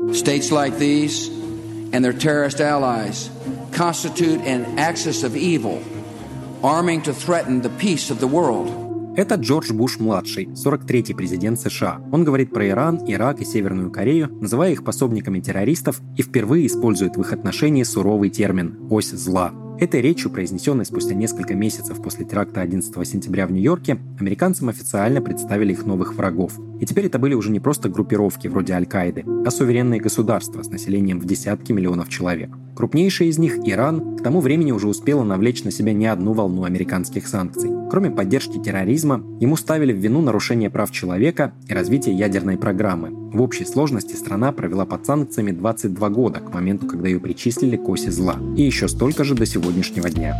States like these and their terrorist allies constitute an axis of evil, arming to threaten the peace of the world. Это Джордж Буш-младший, 43-й президент США. Он говорит про Иран, Ирак и Северную Корею, называя их пособниками террористов, и впервые использует в их отношении суровый термин «ось зла». Этой речью, произнесенной спустя несколько месяцев после теракта 11 сентября в Нью-Йорке, американцам официально представили их новых врагов. И теперь это были уже не просто группировки вроде Аль-Каиды, а суверенные государства с населением в десятки миллионов человек. Крупнейшая из них, Иран, к тому времени уже успела навлечь на себя не одну волну американских санкций. Кроме поддержки терроризма, ему ставили в вину нарушение прав человека и развитие ядерной программы. В общей сложности страна провела под санкциями 22 года к моменту, когда ее причислили к оси зла. И еще столько же до сегодняшнего дня.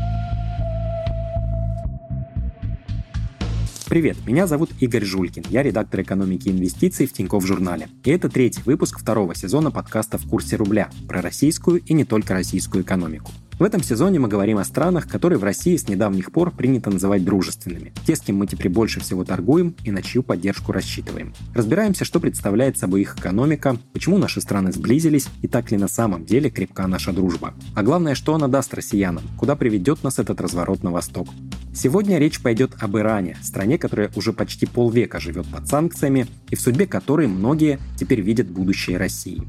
Привет, меня зовут Игорь Жулькин, я редактор экономики и инвестиций в Тинькофф Журнале. И это третий выпуск второго сезона подкаста «В курсе рубля» про российскую и не только российскую экономику. В этом сезоне мы говорим о странах, которые в России с недавних пор принято называть дружественными. Те, с кем мы теперь больше всего торгуем и на чью поддержку рассчитываем. Разбираемся, что представляет собой их экономика, почему наши страны сблизились и так ли на самом деле крепка наша дружба. А главное, что она даст россиянам, куда приведет нас этот разворот на восток. Сегодня речь пойдет об Иране, стране, которая уже почти полвека живет под санкциями и в судьбе которой многие теперь видят будущее России.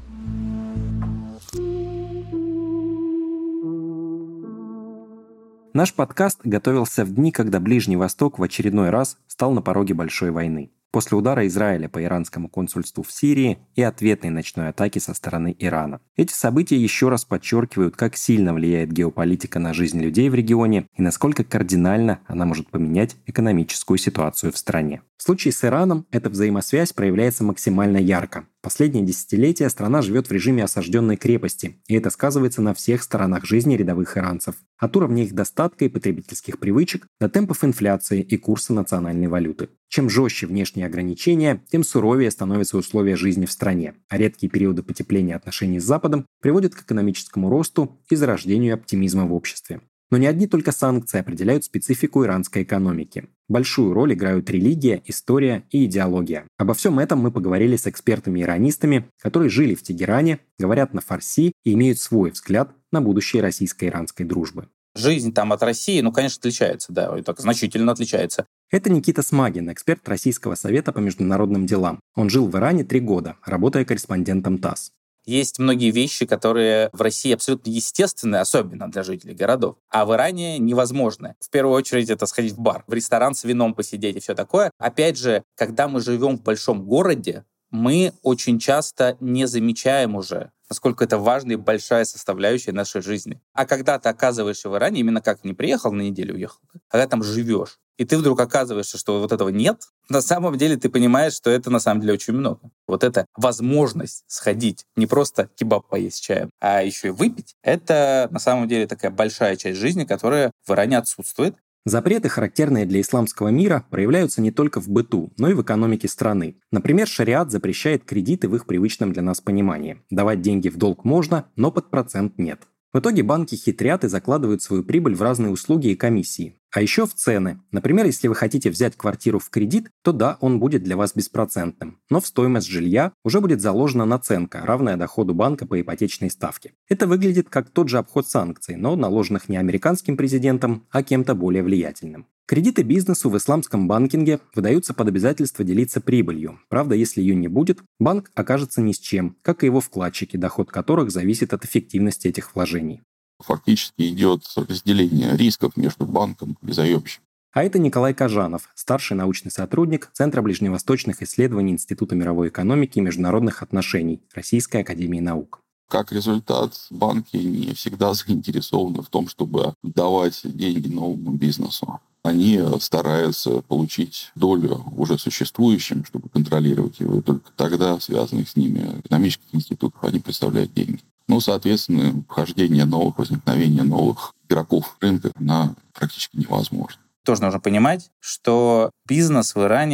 Наш подкаст готовился в дни, когда Ближний Восток в очередной раз стал на пороге большой войны. После удара Израиля по иранскому консульству в Сирии и ответной ночной атаки со стороны Ирана. Эти события еще раз подчеркивают, как сильно влияет геополитика на жизнь людей в регионе и насколько кардинально она может поменять экономическую ситуацию в стране. В случае с Ираном эта взаимосвязь проявляется максимально ярко. Последние десятилетия страна живет в режиме осажденной крепости, и это сказывается на всех сторонах жизни рядовых иранцев. От уровня их достатка и потребительских привычек до темпов инфляции и курса национальной валюты. Чем жестче внешние ограничения, тем суровее становятся условия жизни в стране, а редкие периоды потепления отношений с Западом приводят к экономическому росту и зарождению оптимизма в обществе. Но не одни только санкции определяют специфику иранской экономики. Большую роль играют религия, история и идеология. Обо всем этом мы поговорили с экспертами-иранистами, которые жили в Тегеране, говорят на фарси и имеют свой взгляд на будущее российско-иранской дружбы. Жизнь там от России, конечно, отличается, да, и так значительно отличается. Это Никита Смагин, эксперт Российского совета по международным делам. Он жил в Иране 3 года, работая корреспондентом ТАСС. Есть многие вещи, которые в России абсолютно естественны, особенно для жителей городов, а в Иране невозможны. В первую очередь это сходить в бар, в ресторан с вином посидеть и все такое. Опять же, когда мы живем в большом городе, мы очень часто не замечаем уже, насколько это важная и большая составляющая нашей жизни. А когда ты оказываешься в Иране, именно как не приехал на неделю, уехал, а когда там живешь, и ты вдруг оказываешься, что вот этого нет, на самом деле ты понимаешь, что это на самом деле очень много. Вот эта возможность сходить, не просто кебаб поесть с чаем, а еще и выпить, это на самом деле такая большая часть жизни, которая в Иране отсутствует. Запреты, характерные для исламского мира, проявляются не только в быту, но и в экономике страны. Например, шариат запрещает кредиты в их привычном для нас понимании. Давать деньги в долг можно, но под процент нет. В итоге банки хитрят и закладывают свою прибыль в разные услуги и комиссии. А еще в цены. Например, если вы хотите взять квартиру в кредит, то да, он будет для вас беспроцентным. Но в стоимость жилья уже будет заложена наценка, равная доходу банка по ипотечной ставке. Это выглядит как тот же обход санкций, но наложенных не американским президентом, а кем-то более влиятельным. Кредиты бизнесу в исламском банкинге выдаются под обязательство делиться прибылью. Правда, если ее не будет, банк окажется ни с чем, как и его вкладчики, доход которых зависит от эффективности этих вложений. Фактически идет разделение рисков между банком и заемщиком. А это Николай Кожанов, старший научный сотрудник Центра ближневосточных исследований Института мировой экономики и международных отношений Российской академии наук. Как результат, банки не всегда заинтересованы в том, чтобы давать деньги новому бизнесу. Они стараются получить долю уже существующим, чтобы контролировать его, и только тогда связанных с ними экономических институтов они представляют деньги. Соответственно, возникновение новых игроков рынка практически невозможно. Тоже нужно понимать, что бизнес в Иране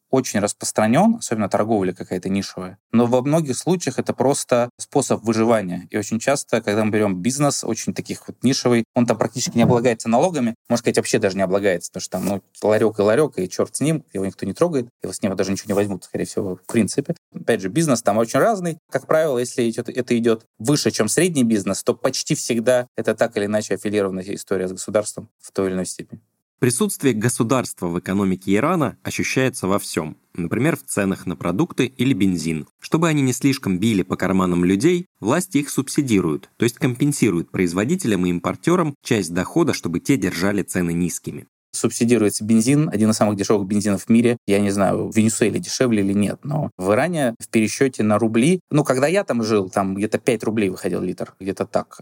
очень распространен, особенно торговля какая-то нишевая, но во многих случаях это просто способ выживания. И очень часто, когда мы берем бизнес очень таких вот нишевый, он там практически не облагается налогами, можно сказать, вообще даже не облагается, потому что там ларек, и черт с ним, его никто не трогает, его с него даже ничего не возьмут, скорее всего, в принципе. Опять же, бизнес там очень разный. Как правило, если это идет выше, чем средний бизнес, то почти всегда это так или иначе аффилированная история с государством в той или иной степени. Присутствие государства в экономике Ирана ощущается во всем. Например, в ценах на продукты или бензин. Чтобы они не слишком били по карманам людей, власти их субсидируют, то есть компенсируют производителям и импортерам часть дохода, чтобы те держали цены низкими. Субсидируется бензин, один из самых дешевых бензинов в мире. Я не знаю, в Венесуэле дешевле или нет, но в Иране в пересчете на рубли, когда я там жил, там где-то 5 рублей выходил литр, где-то так,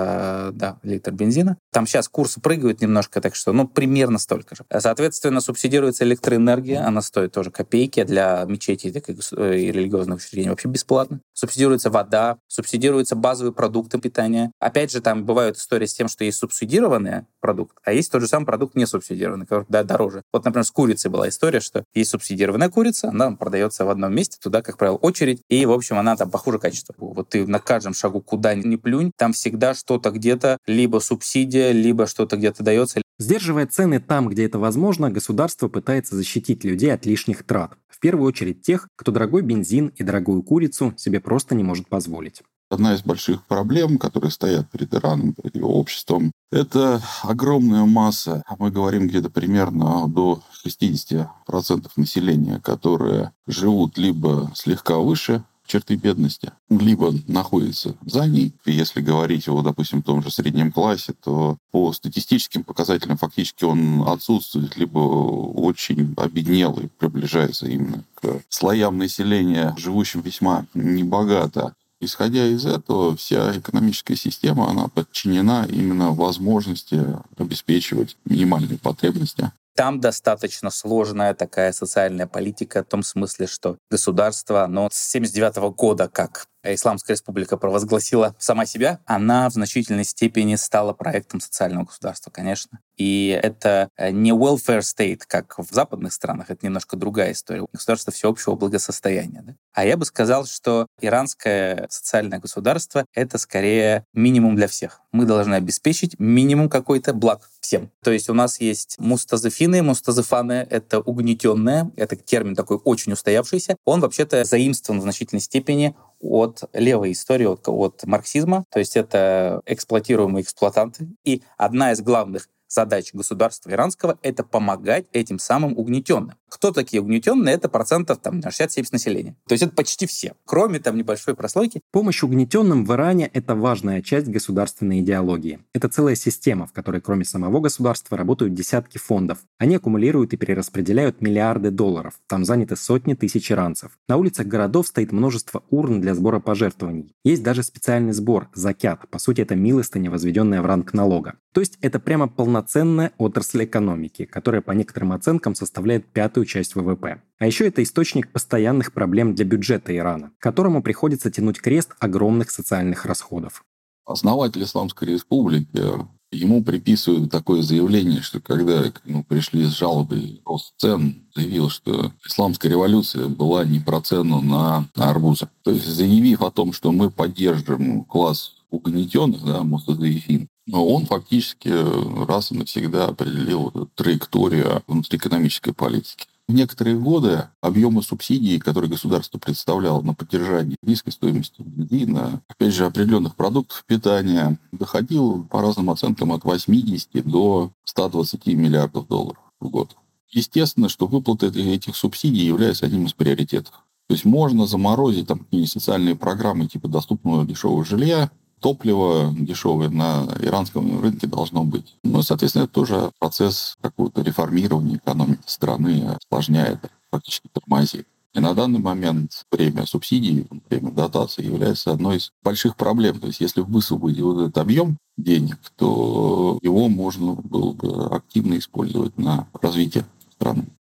за литр бензина. Там сейчас курсы прыгают немножко, так что, примерно столько же. Соответственно, субсидируется электроэнергия, она стоит тоже копейки, а для мечетей и религиозных учреждений вообще бесплатно. Субсидируется вода, субсидируются базовые продукты питания. Опять же, там бывают истории с тем, что есть субсидированный продукт, а есть тот же самый продукт не субсидированный, дороже. Вот, например, с курицей была история, что есть субсидированная курица, она продается в одном месте, туда, как правило, очередь, и, в общем, она там похуже качества. Вот ты на каждом шагу куда ни плюнь, там всегда что-то где-то, либо субсидия, либо что-то где-то дается. Сдерживая цены там, где это возможно, государство пытается защитить людей от лишних трат. В первую очередь тех, кто дорогой бензин и дорогую курицу себе просто не может позволить. Одна из больших проблем, которые стоят перед Ираном, перед его обществом, это огромная масса, мы говорим где-то примерно до 60% населения, которые живут либо слегка выше черты бедности, либо находятся за ней. И если говорить о, допустим, том же среднем классе, то по статистическим показателям фактически он отсутствует, либо очень обеднел и приближается именно к слоям населения, живущим весьма небогато. Исходя из этого, вся экономическая система, она подчинена именно возможности обеспечивать минимальные потребности. Там достаточно сложная такая социальная политика в том смысле, что государство, оно с 1979 года, как Исламская республика провозгласила сама себя, она в значительной степени стала проектом социального государства, конечно. И это не welfare state, как в западных странах, это немножко другая история. Государство всеобщего благосостояния. Да? А я бы сказал, что иранское социальное государство — это скорее минимум для всех. Мы должны обеспечить минимум какой-то благ всем. То есть у нас есть мустазифины, мустазифаны — это угнетенные, это термин такой очень устоявшийся. Он вообще-то заимствован в значительной степени от левой истории, от марксизма. То есть это эксплуатируемые эксплуатанты. И одна из главных задач государства иранского — это помогать этим самым угнетенным. Кто такие угнетенные? Это процентов 60-70 населения. То есть это почти все, кроме небольшой прослойки. Помощь угнетенным в Иране — это важная часть государственной идеологии. Это целая система, в которой кроме самого государства работают десятки фондов. Они аккумулируют и перераспределяют миллиарды долларов. Там заняты сотни тысяч иранцев. На улицах городов стоит множество урн для сбора пожертвований. Есть даже специальный сбор — закят. По сути, это милостыня, возведенная в ранг налога. То есть это прямо полноценная отрасль экономики, которая по некоторым оценкам составляет 1/5 часть ВВП. А еще это источник постоянных проблем для бюджета Ирана, которому приходится тянуть крест огромных социальных расходов. Основатель Исламской республики, ему приписывают такое заявление, что когда пришли с жалобой рост цен, заявил, что исламская революция была не про цену на арбузы. То есть заявив о том, что мы поддержим класс угнетенных, мустазифин, но он фактически раз и навсегда определил траекторию внутриэкономической политики. В некоторые годы объемы субсидий, которые государство представляло на поддержание низкой стоимости бензина, опять же, определенных продуктов питания, доходил по разным оценкам от 80 до 120 миллиардов долларов в год. Естественно, что выплата этих субсидий является одним из приоритетов. То есть можно заморозить какие-нибудь социальные программы типа доступного дешевого жилья, топливо дешевое на иранском рынке должно быть. Соответственно, это тоже процесс какого-то реформирования экономики страны осложняет, фактически тормозит. И на данный момент время субсидий, время дотации является одной из больших проблем. То есть если высвободить этот объем денег, то его можно было бы активно использовать на развитие страны.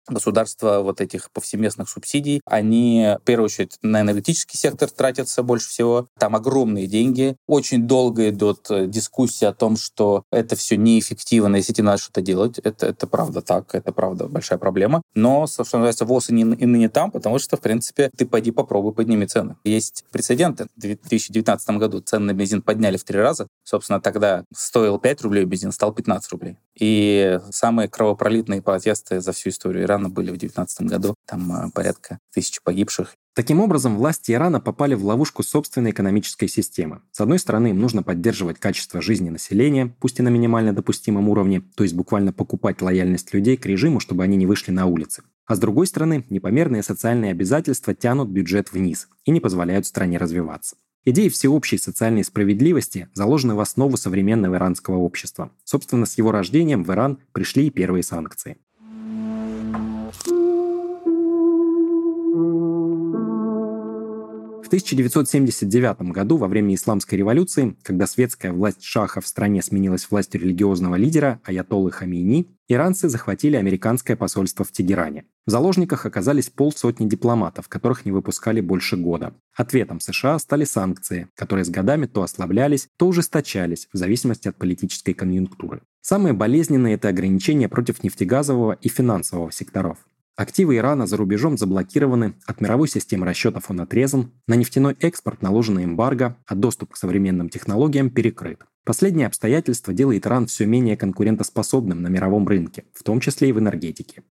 государства вот этих повсеместных субсидий, они, в первую очередь, на энергетический сектор тратятся больше всего. Там огромные деньги. Очень долго идут дискуссии о том, что это все неэффективно, если тебе надо что-то делать. Это правда так, это правда большая проблема. Но, что называется, ВОЗ и ныне там, потому что, в принципе, ты пойди попробуй, подними цены. Есть прецеденты. В 2019 году цены на бензин подняли в 3 раза. Собственно, тогда стоил 5 рублей бензин, стал 15 рублей. И самые кровопролитные протесты за всю историю Ирана были в 2019 году. Там порядка 1000 погибших. Таким образом, власти Ирана попали в ловушку собственной экономической системы. С одной стороны, им нужно поддерживать качество жизни населения, пусть и на минимально допустимом уровне, то есть буквально покупать лояльность людей к режиму, чтобы они не вышли на улицы. А с другой стороны, непомерные социальные обязательства тянут бюджет вниз и не позволяют стране развиваться. Идеи всеобщей социальной справедливости заложены в основу современного иранского общества. Собственно, с его рождением в Иран пришли и первые санкции. В 1979 году, во время Исламской революции, когда светская власть шаха в стране сменилась властью религиозного лидера аятоллы Хамейни, иранцы захватили американское посольство в Тегеране. В заложниках оказались 500 дипломатов, которых не выпускали больше года. Ответом США стали санкции, которые с годами то ослаблялись, то ужесточались, в зависимости от политической конъюнктуры. Самые болезненные – это ограничения против нефтегазового и финансового секторов. Активы Ирана за рубежом заблокированы, от мировой системы расчетов он отрезан, на нефтяной экспорт наложена эмбарго, а доступ к современным технологиям перекрыт. Последнее обстоятельство делает Иран все менее конкурентоспособным на мировом рынке, в том числе и в энергетике.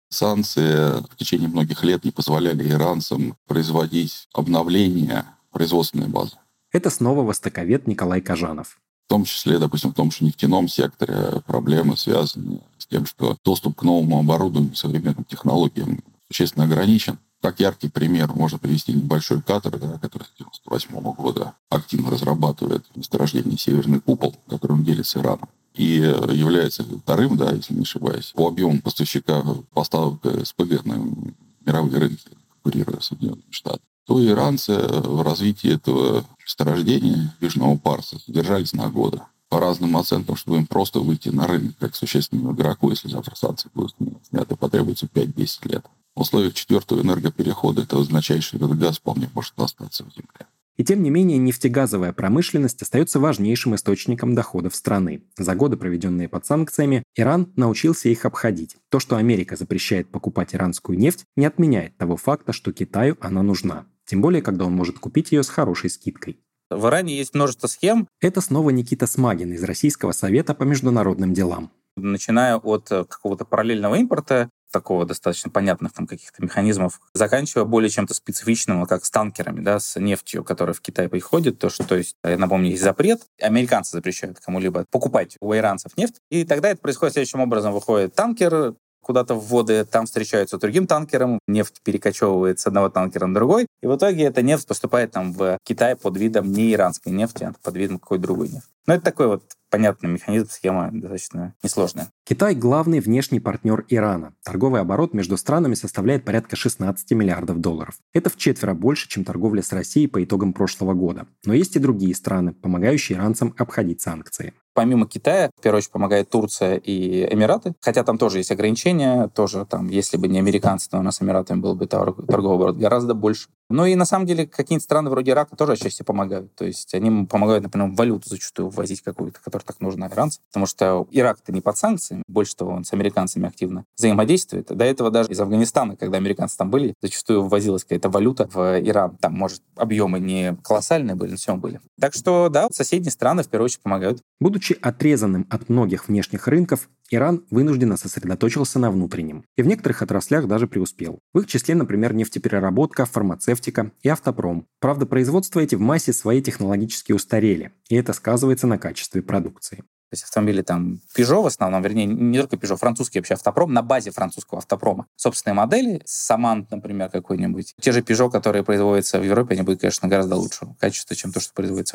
Санкции в течение многих лет не позволяли иранцам производить обновление производственной базы. Это снова востоковед Николай Кожанов. В том числе, допустим, в том же нефтяном секторе проблемы связаны с тем, что доступ к новому оборудованию, современным технологиям существенно ограничен. Как яркий пример можно привести небольшой Катар, который с 1998 года активно разрабатывает месторождение «Северный купол», которым делится Ираном, и является вторым, если не ошибаюсь, по объему поставщика поставок СПГ на мировые рынки, конкурируя с Соединенными Штатами. То иранцы в развитии этого месторождения Южного Парса держались на годы. По разным оценкам, чтобы им просто выйти на рынок как существенному игроку, если завтра санкции будут сняты, потребуется 5-10 лет. В условиях 4-го энергоперехода это означает, что этот газ вполне может остаться в земле. И тем не менее, нефтегазовая промышленность остается важнейшим источником доходов страны. За годы, проведенные под санкциями, Иран научился их обходить. То, что Америка запрещает покупать иранскую нефть, не отменяет того факта, что Китаю она нужна. Тем более, когда он может купить ее с хорошей скидкой. В Иране есть множество схем. Это снова Никита Смагин из Российского совета по международным делам. Начиная от какого-то параллельного импорта, такого достаточно понятных там каких-то механизмов, заканчивая более чем-то специфичным, как с танкерами, с нефтью, которая в Китай приходит. То есть, я напомню, есть запрет. Американцы запрещают кому-либо покупать у иранцев нефть. И тогда это происходит следующим образом. Выходит танкер куда-то в воды, там встречаются с другим танкером, нефть перекочевывает с одного танкера на другой, и в итоге эта нефть поступает там в Китай под видом не иранской нефти, а под видом какой-то другой нефти. Но это такой понятный механизм, схема достаточно несложная. Китай – главный внешний партнер Ирана. Торговый оборот между странами составляет порядка 16 миллиардов долларов. Это вчетверо больше, чем торговля с Россией по итогам прошлого года. Но есть и другие страны, помогающие иранцам обходить санкции. Помимо Китая, в первую очередь, помогает Турция и Эмираты. Хотя там тоже есть ограничения. Тоже там, если бы не американцы, то у нас с Эмиратами был бы торговый оборот гораздо больше. Ну и на самом деле какие-то страны вроде Ирака тоже отчасти помогают. То есть они помогают, например, валюту зачастую ввозить какую-то, которая так нужна иранцам. Потому что Ирак-то не под санкциями. Больше того, он с американцами активно взаимодействует. До этого даже из Афганистана, когда американцы там были, зачастую ввозилась какая-то валюта в Иран. Там, может, объемы не колоссальные были, но все были. Так что, соседние страны в первую очередь помогают. Будучи отрезанным от многих внешних рынков, Иран вынужденно сосредоточился на внутреннем. И в некоторых отраслях даже преуспел. В их числе, например, нефтепереработка, фармацевтика и автопром. Правда, производства эти в массе своей технологически устарели, и это сказывается на качестве продукции. То есть автомобили там Peugeot в основном, вернее, не только Peugeot, французский вообще автопром, на базе французского автопрома. Собственные модели, Самант, например, какой-нибудь. Те же Peugeot, которые производятся в Европе, они будут, конечно, гораздо лучшего качества, чем то, что производится в Иране.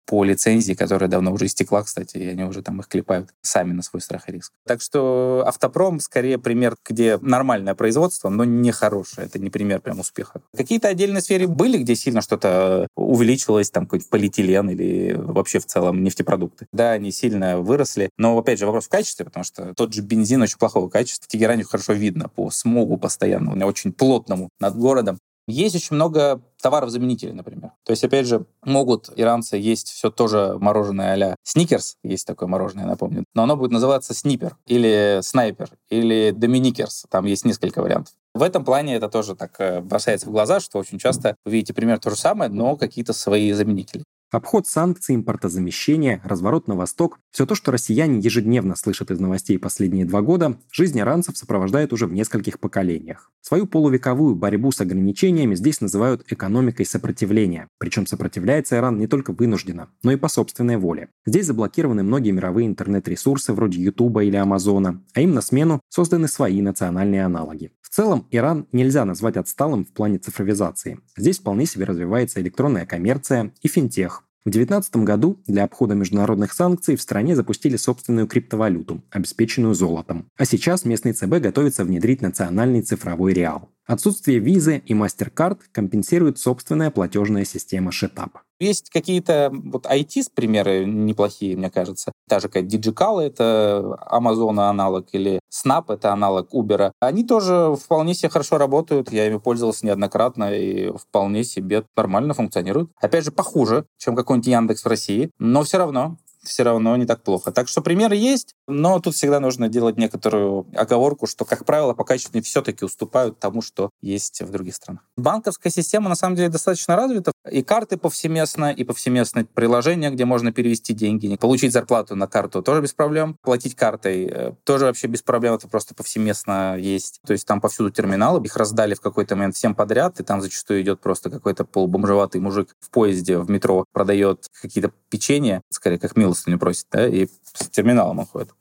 по лицензии, которая давно уже истекла, кстати, и они уже там их клепают сами на свой страх и риск. Так что автопром скорее пример, где нормальное производство, но не хорошее. Это не пример прям успеха. Какие-то отдельные сферы были, где сильно что-то увеличилось, там какой-то полиэтилен или вообще в целом нефтепродукты. Да, они сильно выросли, но опять же вопрос в качестве, потому что тот же бензин очень плохого качества. В Тегеране хорошо видно по смогу постоянному, очень плотному над городом. Есть очень много товаров-заменителей, например. То есть, опять же, могут иранцы есть все тоже мороженое а-ля Сникерс, есть такое мороженое, я напомню, но оно будет называться Снипер, или Снайпер, или Доминикерс, там есть несколько вариантов. В этом плане это тоже так бросается в глаза, что очень часто вы видите примерно то же самое, но какие-то свои заменители. Обход санкций, импортозамещение, разворот на восток – все то, что россияне ежедневно слышат из новостей последние 2 года, жизнь иранцев сопровождает уже в нескольких поколениях. Свою полувековую борьбу с ограничениями здесь называют экономикой сопротивления. Причем сопротивляется Иран не только вынужденно, но и по собственной воле. Здесь заблокированы многие мировые интернет-ресурсы вроде Ютуба или Амазона, а им на смену созданы свои национальные аналоги. В целом, Иран нельзя назвать отсталым в плане цифровизации. Здесь вполне себе развивается электронная коммерция и финтех. В 2019 году для обхода международных санкций в стране запустили собственную криптовалюту, обеспеченную золотом. А сейчас местный ЦБ готовится внедрить национальный цифровой реал. Отсутствие визы и MasterCard компенсирует собственная платежная система Shetab. Есть какие-то IT-примеры неплохие, мне кажется. Та же какая-то Digital — это Amazon аналог, или Snap — это аналог Uber. Они тоже вполне себе хорошо работают. Я ими пользовался неоднократно и вполне себе нормально функционируют. Опять же, похуже, чем какой-нибудь Яндекс в России, но все равно не так плохо. Так что примеры есть, но тут всегда нужно делать некоторую оговорку, что, как правило, по качеству все-таки уступают тому, что есть в других странах. Банковская система, на самом деле, достаточно развита. И карты повсеместно, и повсеместно приложения, где можно перевести деньги. Получить зарплату на карту тоже без проблем. Платить картой тоже вообще без проблем. Это просто повсеместно есть. То есть там повсюду терминалы. Их раздали в какой-то момент всем подряд, и там зачастую идет просто какой-то полубомжеватый мужик в поезде, в метро, продает какие-то печенья, скорее, как милостыню просит, да, и с терминалом он ходит.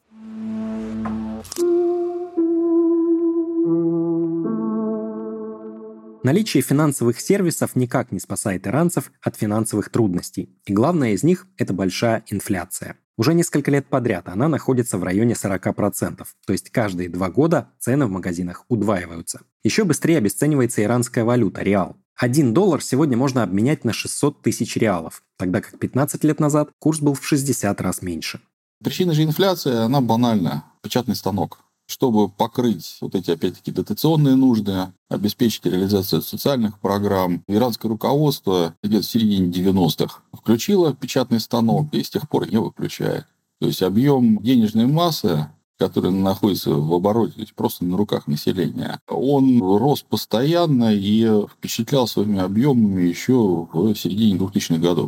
Наличие финансовых сервисов никак не спасает иранцев от финансовых трудностей. И главное из них – это большая инфляция. Уже несколько лет подряд она находится в районе 40%, то есть каждые 2 года цены в магазинах удваиваются. Еще быстрее обесценивается иранская валюта – реал. $1 сегодня можно обменять на 600 тысяч реалов, тогда как 15 лет назад курс был в 60 раз меньше. Причина же инфляции, она банальна. Печатный станок. Чтобы покрыть вот эти, опять-таки, дотационные нужды, обеспечить реализацию социальных программ, иранское руководство где-то в середине 90-х включило печатный станок и с тех пор не выключает. То есть объем денежной массы, который находится в обороте, то есть просто на руках населения, он рос постоянно и впечатлял своими объемами еще в середине 2000-х годов.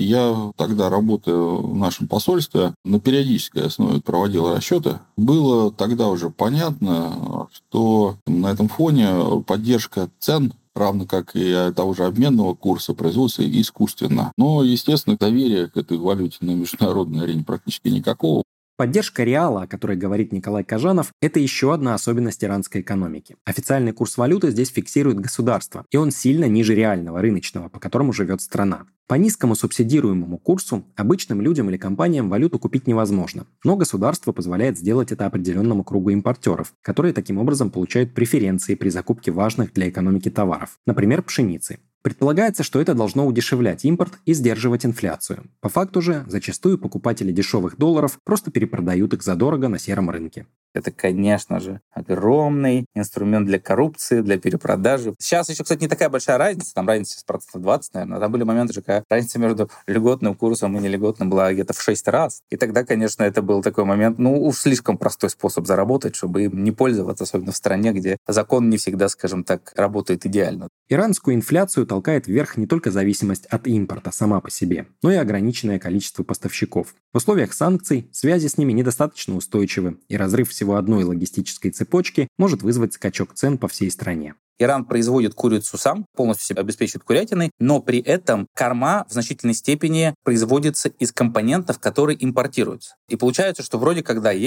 Я тогда, работая в нашем посольстве, на периодической основе проводил расчеты. Было тогда уже понятно, что на этом фоне поддержка цен, равно как и того же обменного курса, производится искусственно. Но, естественно, доверия к этой валюте на международной арене практически никакого. Поддержка реала, о которой говорит Николай Кожанов, это еще одна особенность иранской экономики. Официальный курс валюты здесь фиксирует государство, и он сильно ниже реального, рыночного, по которому живет страна. По низкому субсидируемому курсу обычным людям или компаниям валюту купить невозможно, но государство позволяет сделать это определенному кругу импортеров, которые таким образом получают преференции при закупке важных для экономики товаров, например, пшеницы. Предполагается, что это должно удешевлять импорт и сдерживать инфляцию. По факту же, зачастую покупатели дешевых долларов просто перепродают их задорого на сером рынке. Это, конечно же, огромный инструмент для коррупции, для перепродажи. Сейчас еще, кстати, не такая большая разница. Там разница с 20%, наверное. Там были моменты, когда разница между льготным курсом и нельготным была где-то в 6 раз. И тогда, конечно, это был такой момент, уж слишком простой способ заработать, чтобы им не пользоваться, особенно в стране, где закон не всегда, скажем так, работает идеально. Иранскую инфляцию толкает вверх не только зависимость от импорта сама по себе, но и ограниченное количество поставщиков. В условиях санкций связи с ними недостаточно устойчивы, и разрыв всего одной логистической цепочки может вызвать скачок цен по всей стране. Иран производит курицу сам, полностью себя обеспечивает курятиной, но при этом корма в значительной степени производится из компонентов, которые импортируются. И получается, что вроде когда есть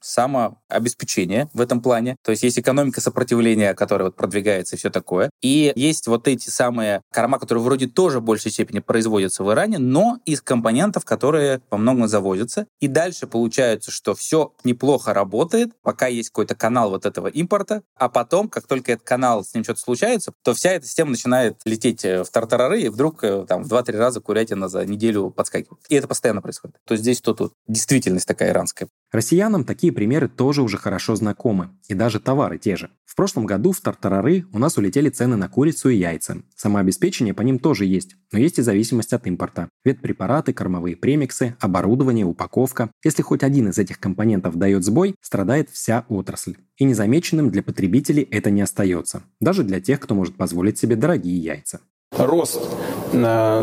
самообеспечение в этом плане. То есть есть экономика сопротивления, которая вот продвигается и все такое. И есть вот эти самые корма, которые вроде тоже в большей степени производятся в Иране, но из компонентов, которые во многом завозятся. И дальше получается, что все неплохо работает, пока есть какой-то канал вот этого импорта, а потом, как только этот канал, с ним что-то случается, то вся эта система начинает лететь в тартарары, и вдруг там в 2-3 раза курятина за неделю подскакивает. И это постоянно происходит. То здесь, то тут. Действительность такая иранская. Россиянам такие примеры тоже уже хорошо знакомы, и даже товары те же. В прошлом году в тартарары у нас улетели цены на курицу и яйца. Самообеспечение по ним тоже есть, но есть и зависимость от импорта. Ветпрепараты, кормовые премиксы, оборудование, упаковка. Если хоть один из этих компонентов дает сбой, страдает вся отрасль. И незамеченным для потребителей это не остается. Даже для тех, кто может позволить себе дорогие яйца. Рост на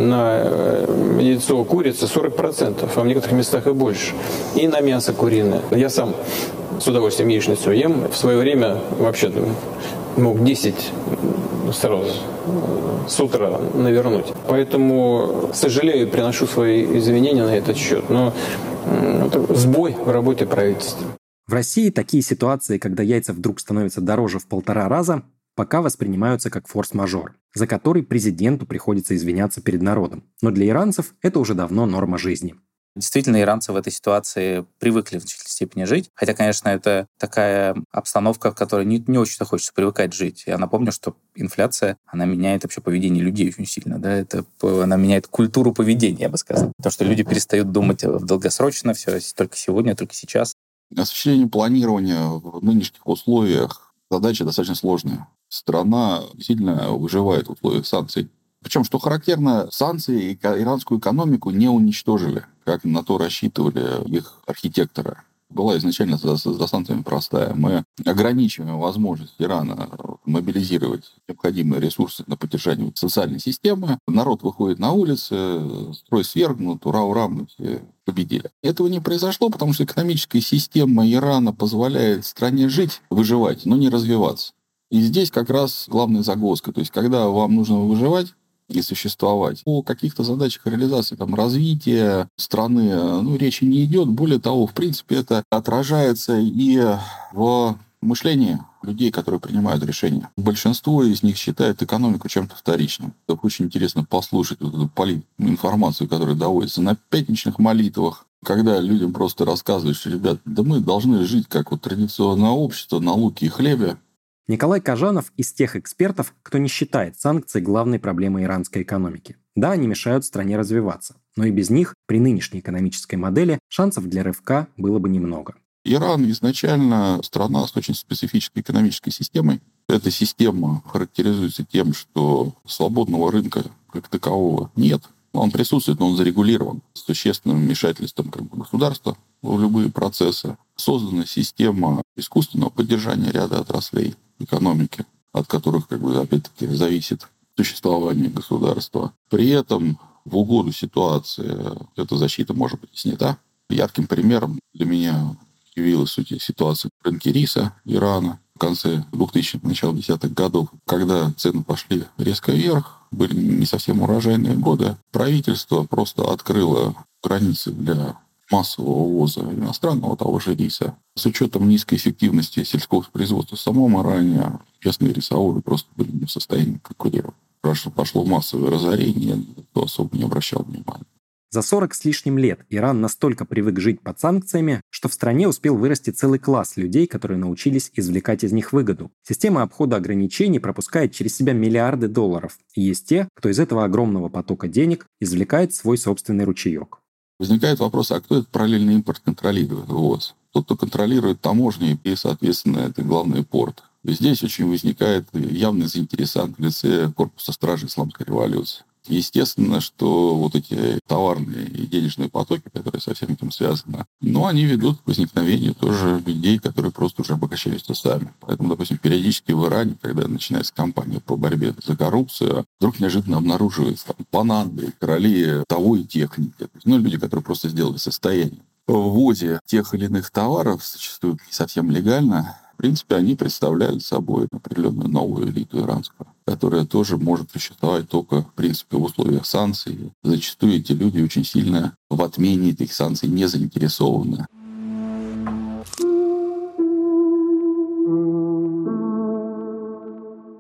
яйцо курицы 40%, а в некоторых местах и больше. И на мясо куриное. Я сам с удовольствием яичницу ем. В свое время вообще мог 10 сразу с утра навернуть. Поэтому сожалею, приношу свои извинения на этот счет. Но это сбой в работе правительства. В России такие ситуации, когда яйца вдруг становятся дороже в 1,5 раза, пока воспринимаются как форс-мажор, за который президенту приходится извиняться перед народом. Но для иранцев это уже давно норма жизни. Действительно, иранцы в этой ситуации привыкли в значительной степени жить. Хотя, конечно, это такая обстановка, в которой не очень-то хочется привыкать жить. Я напомню, что инфляция, она меняет вообще поведение людей очень сильно. Да? Она меняет культуру поведения, я бы сказал. Потому что люди перестают думать долгосрочно, все только сегодня, только сейчас. Осуществление планирования в нынешних условиях задача достаточно сложная. Страна сильно выживает в условиях санкций. Причем, что характерно, санкции иранскую экономику не уничтожили, как на то рассчитывали их архитекторы. Была изначально за санкциями простая. Мы ограничиваем возможность Ирана мобилизировать необходимые ресурсы на поддержание социальной системы. Народ выходит на улицы, строй свергнут, ура-ура, мы все победили. Этого не произошло, потому что экономическая система Ирана позволяет стране жить, выживать, но не развиваться. И здесь как раз главная загвоздка. То есть, когда вам нужно выживать и существовать, о каких-то задачах реализации, развития страны, речи не идет. Более того, в принципе, это отражается и в мышлении людей, которые принимают решения. Большинство из них считает экономику чем-то вторичным. Это очень интересно послушать эту информацию, которая доводится на пятничных молитвах, когда людям просто рассказывают, что, ребят, да мы должны жить как традиционное общество, на луке и хлебе. Николай Кожанов из тех экспертов, кто не считает санкции главной проблемой иранской экономики. Да, они мешают стране развиваться, но и без них при нынешней экономической модели шансов для рывка было бы немного. Иран изначально страна с очень специфической экономической системой. Эта система характеризуется тем, что свободного рынка как такового нет. Он присутствует, но он зарегулирован с существенным вмешательством государства в любые процессы. Создана система искусственного поддержания ряда отраслей экономики, от которых, опять-таки, зависит существование государства. При этом в угоду ситуации эта защита может быть снята. Ярким примером для меня явилась ситуация в рынке риса Ирана в конце 2000-х, начало 10-х годов, когда цены пошли резко вверх, были не совсем урожайные годы. Правительство просто открыло границы для массового ввоза иностранного того же риса. С учетом низкой эффективности сельского производства в самом Иране, местные рисоводы просто были не в состоянии конкурировать. Пошло массовое разорение, никто особо не обращал внимания. За 40 с лишним лет Иран настолько привык жить под санкциями, что в стране успел вырасти целый класс людей, которые научились извлекать из них выгоду. Система обхода ограничений пропускает через себя миллиарды долларов. И есть те, кто из этого огромного потока денег извлекает свой собственный ручеек. Возникает вопрос, а кто этот параллельный импорт контролирует, ввоз? Тот, кто контролирует таможни и, соответственно, это главный порт. И здесь очень возникает явный заинтересант в лице корпуса стражи исламской революции. Естественно, что эти товарные и денежные потоки, которые со всем этим связаны, они ведут к возникновению тоже людей, которые просто уже обогащались сами. Поэтому, допустим, периодически в Иране, когда начинается кампания по борьбе за коррупцию, вдруг неожиданно обнаруживаются пананды, короли того и техники. Люди, которые просто сделали состояние. В ввозе тех или иных товаров, зачастую не совсем легально, в принципе, они представляют собой определенную новую элиту иранскую, которая тоже может существовать только, в принципе, в условиях санкций. Зачастую эти люди очень сильно в отмене этих санкций не заинтересованы.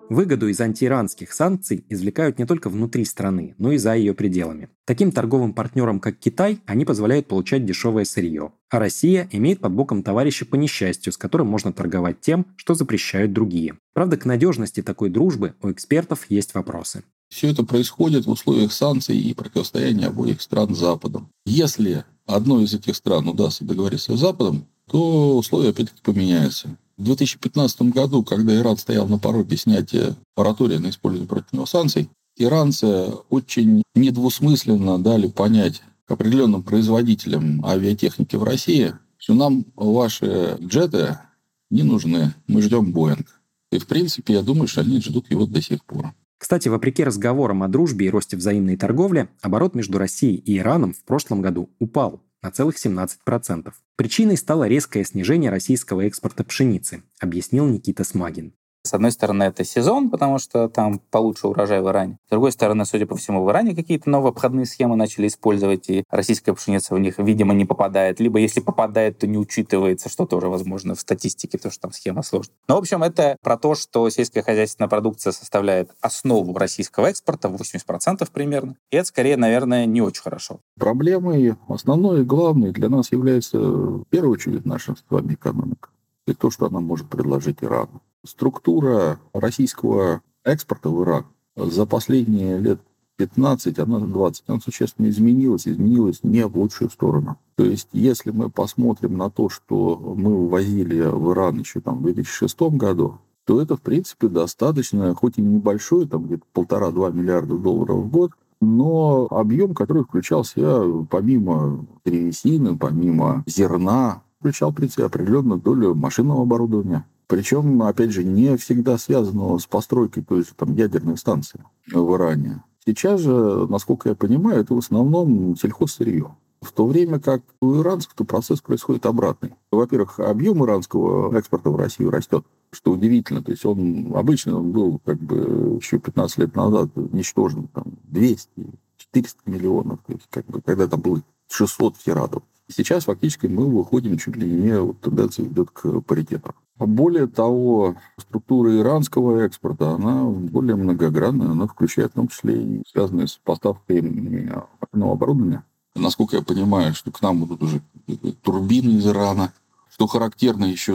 Выгоду из антииранских санкций извлекают не только внутри страны, но и за ее пределами. Таким торговым партнерам, как Китай, они позволяют получать дешевое сырье. А Россия имеет под боком товарища по несчастью, с которым можно торговать тем, что запрещают другие. Правда, к надежности такой дружбы у экспертов есть вопросы. Все это происходит в условиях санкций и противостояния обоих стран с Западом. Если одной из этих стран удастся договориться с Западом, то условия опять-таки поменяются. В 2015 году, когда Иран стоял на пороге снятия моратория на использование против него санкций, иранцы очень недвусмысленно дали понять определенным производителям авиатехники в России, что нам ваши джеты не нужны, мы ждем Боинг. И, в принципе, я думаю, что они ждут его до сих пор. Кстати, вопреки разговорам о дружбе и росте взаимной торговли, оборот между Россией и Ираном в прошлом году упал на целых 17%. Причиной стало резкое снижение российского экспорта пшеницы, объяснил Никита Смагин. С одной стороны, это сезон, потому что там получше урожай в Иране. С другой стороны, судя по всему, в Иране какие-то новые обходные схемы начали использовать, и российская пшеница в них, видимо, не попадает. Либо если попадает, то не учитывается, что тоже возможно в статистике, потому что там схема сложная. Но, в общем, это про то, что сельская хозяйственная продукция составляет основу российского экспорта, 80% примерно. И это, скорее, наверное, не очень хорошо. Проблемой основной и главной для нас является, в первую очередь, наша с вами экономика. И то, что она может предложить Ирану. Структура российского экспорта в Иран за последние лет 15, 20, она существенно изменилась не в лучшую сторону. То есть, если мы посмотрим на то, что мы ввозили в Иран еще в 2006 году, то это, в принципе, достаточно, хоть и небольшой, где-то 1,5-2 миллиарда долларов в год, но объем, который включал в себя, помимо древесины, помимо зерна, включал, в принципе, определенную долю машинного оборудования. Причем, опять же, не всегда связанного с постройкой той же ядерной станции в Иране. Сейчас же, насколько я понимаю, это в основном сельхозсырье. В то время как у иранцев процесс происходит обратный. Во-первых, объем иранского экспорта в Россию растет, что удивительно. То есть он обычно был еще 15 лет назад ничтожен, 200-400 миллионов, то есть когда там было 600 ферадов. Сейчас фактически мы выходим чуть ли не, тенденция идет к паритету. Более того, структура иранского экспорта, она более многогранная, она включает в том числе и связанные с поставкой машинного оборудования. Насколько я понимаю, что к нам будут уже турбины из Ирана, что характерно еще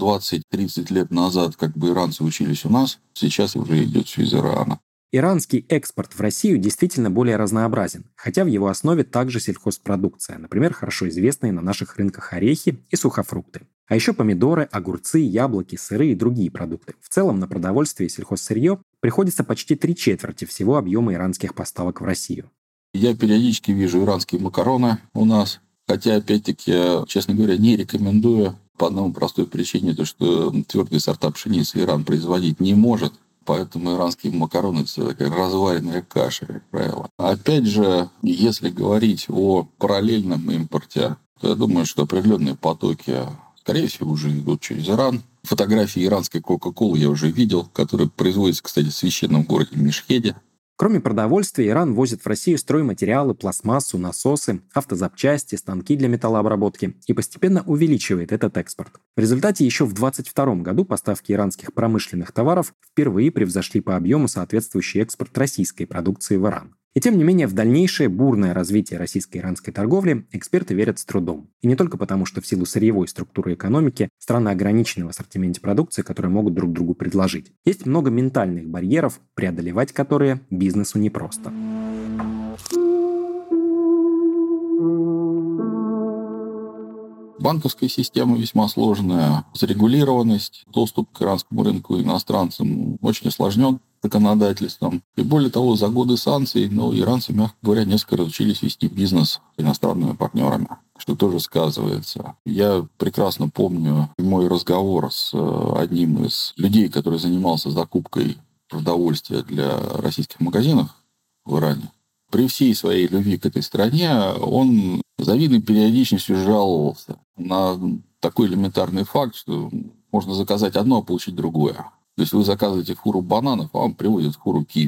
20-30 лет назад, иранцы учились у нас, сейчас уже идет все из Ирана. Иранский экспорт в Россию действительно более разнообразен, хотя в его основе также сельхозпродукция, например, хорошо известные на наших рынках орехи и сухофрукты. А еще помидоры, огурцы, яблоки, сыры и другие продукты. В целом на продовольствие и сельхозсырье приходится почти 3/4 всего объема иранских поставок в Россию. Я периодически вижу иранские макароны у нас, хотя, опять-таки, я, честно говоря, не рекомендую по одной простой причине, то что твердые сорта пшеницы Иран производить не может. Поэтому иранские макароны – это такая разваренная каша, как правило. Опять же, если говорить о параллельном импорте, то я думаю, что определенные потоки, скорее всего, уже идут через Иран. Фотографии иранской Кока-Колы я уже видел, которые производятся, кстати, в священном городе Мешхеде. Кроме продовольствия, Иран возит в Россию стройматериалы, пластмассу, насосы, автозапчасти, станки для металлообработки и постепенно увеличивает этот экспорт. В результате еще в 2022 году поставки иранских промышленных товаров впервые превзошли по объему соответствующий экспорт российской продукции в Иран. И тем не менее, в дальнейшее бурное развитие российско-иранской торговли эксперты верят с трудом. И не только потому, что в силу сырьевой структуры экономики страны ограничены в ассортименте продукции, которые могут друг другу предложить. Есть много ментальных барьеров, преодолевать которые бизнесу непросто. Банковская система весьма сложная, зарегулированность, доступ к иранскому рынку иностранцам очень осложнен законодательством. И более того, за годы санкций, иранцы, мягко говоря, несколько разучились вести бизнес с иностранными партнерами, что тоже сказывается. Я прекрасно помню мой разговор с одним из людей, который занимался закупкой продовольствия для российских магазинов в Иране. При всей своей любви к этой стране он с завидной периодичностью жаловался на такой элементарный факт, что можно заказать одно, а получить другое. То есть вы заказываете фуру бананов, а вам привозят фуру киви.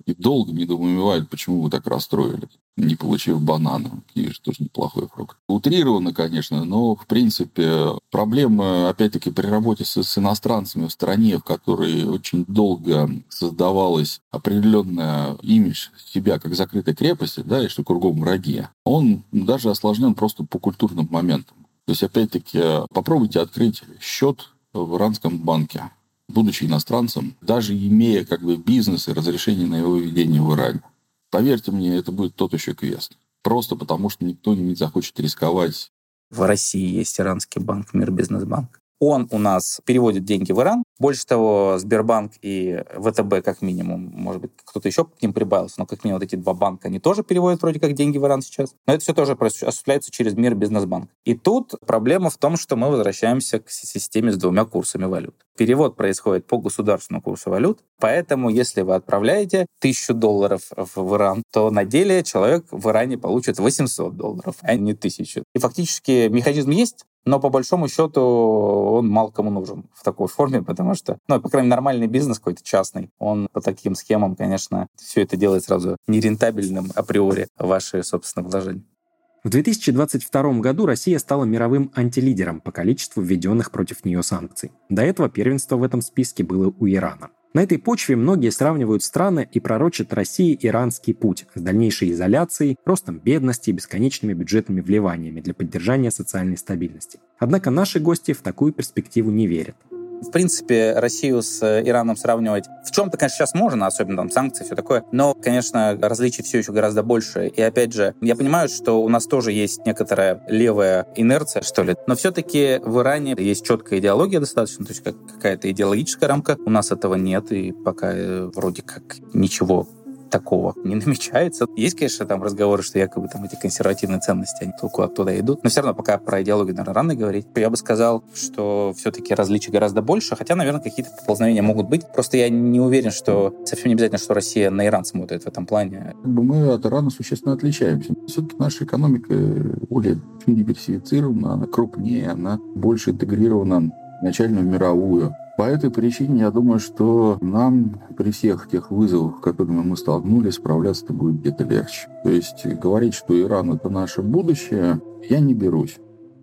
и долго недоумевают, почему вы так расстроились, не получив банана. Киви тоже неплохой фрукт. Утрировано, конечно, но, в принципе, проблема, опять-таки, при работе с иностранцами в стране, в которой очень долго создавалась определенная имидж себя как закрытой крепости, да, и что кругом враги, он даже осложнен просто по культурным моментам. То есть, опять-таки, попробуйте открыть счет в иранском банке, будучи иностранцем, даже имея как бы бизнес и разрешение на его ведение в Иране. Поверьте мне, это будет тот еще квест. Просто потому, что никто не захочет рисковать. В России есть иранский банк Мирбизнесбанк. Он у нас переводит деньги в Иран. Больше того, Сбербанк и ВТБ, как минимум, может быть, кто-то еще к ним прибавился, но как минимум вот эти два банка, они тоже переводят вроде как деньги в Иран сейчас. Но это все тоже осуществляется через Мирбизнесбанк. И тут проблема в том, что мы возвращаемся к системе с двумя курсами валют. Перевод происходит по государственному курсу валют, поэтому если вы отправляете $1000 в Иран, то на деле человек в Иране получит $800, а не 1000. И фактически механизм есть, но по большому счету он мало кому нужен в такой форме, потому что, по крайней мере, нормальный бизнес какой-то частный, он по таким схемам, конечно, все это делает сразу нерентабельным априори ваши, собственно, вложения. В 2022 году Россия стала мировым антилидером по количеству введенных против нее санкций. До этого первенство в этом списке было у Ирана. На этой почве многие сравнивают страны и пророчат России иранский путь с дальнейшей изоляцией, ростом бедности и бесконечными бюджетными вливаниями для поддержания социальной стабильности. Однако наши гости в такую перспективу не верят. В принципе, Россию с Ираном сравнивать в чем-то, конечно, сейчас можно, особенно там санкции, все такое, но, конечно, различий все еще гораздо больше. И опять же, я понимаю, что у нас тоже есть некоторая левая инерция, что ли, но все-таки в Иране есть четкая идеология достаточно, то есть какая-то идеологическая рамка. У нас этого нет, и пока вроде как ничего такого не намечается. Есть, конечно, там разговоры, что якобы там эти консервативные ценности, они куда-то туда идут. Но все равно пока про идеологию, наверное, рано говорить. Я бы сказал, что все-таки различий гораздо больше, хотя, наверное, какие-то поползновения могут быть. Просто я не уверен, что совсем не обязательно, что Россия на Иран смотрит в этом плане. Мы от Ирана существенно отличаемся. Все-таки наша экономика более диверсифицирована, она крупнее, она больше интегрирована в начальную мировую. По этой причине я думаю, что нам при всех тех вызовах, с которыми мы столкнулись, справляться-то будет где-то легче. То есть говорить, что Иран — это наше будущее, я не берусь.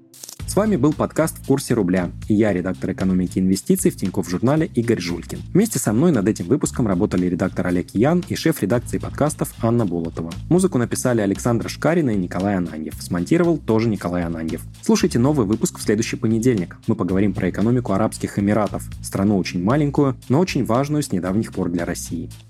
С вами был подкаст «В курсе рубля» и я, редактор экономики и инвестиций в Тинькофф журнале Игорь Жулькин. Вместе со мной над этим выпуском работали редактор Олег Ян и шеф редакции подкастов Анна Болотова. Музыку написали Александр Шкарин и Николай Ананьев. Смонтировал тоже Николай Ананьев. Слушайте новый выпуск в следующий понедельник. Мы поговорим про экономику Арабских Эмиратов, страну очень маленькую, но очень важную с недавних пор для России.